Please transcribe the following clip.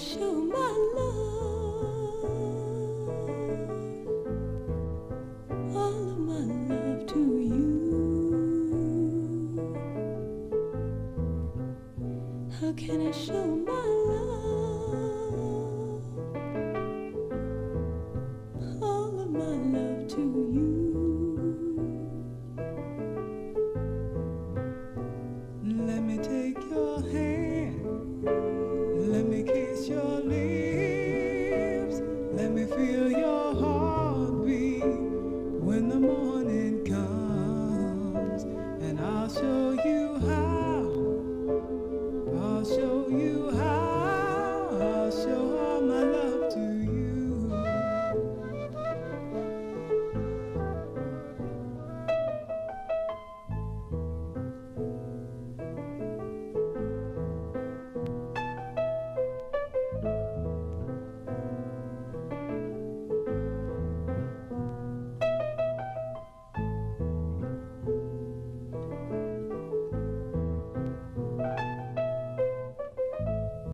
show my love, all of my love to you? How can I show my love, all of my love to you? Let me take your hand, let me kiss your lips, let me feel your heartbeat when the morning comes, and I'll show you